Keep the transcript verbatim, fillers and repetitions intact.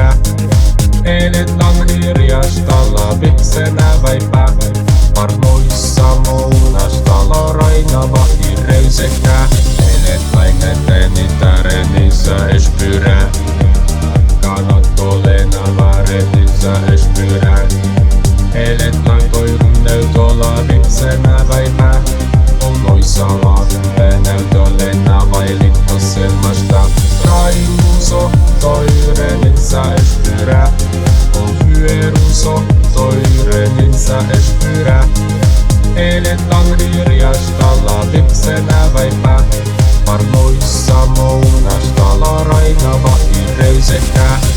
pyrä. Eletään hiljastalla vitsenä väipä. Varmoissa muunastalla rainava hirreysekä. Eletään eteni renissä es pyrä. Kannattolena varenissä es pyrä. Eletään toirun näytöllä vitsenä väipä. Noissa näytöllena vailittu selmasta. Raimuso toireninsa es pyrä. On hyöruso toireninsa es pyrä. Eletään hiljastalla vitsenä väipä. Varmoissa muunastalla rainava hirreysekä.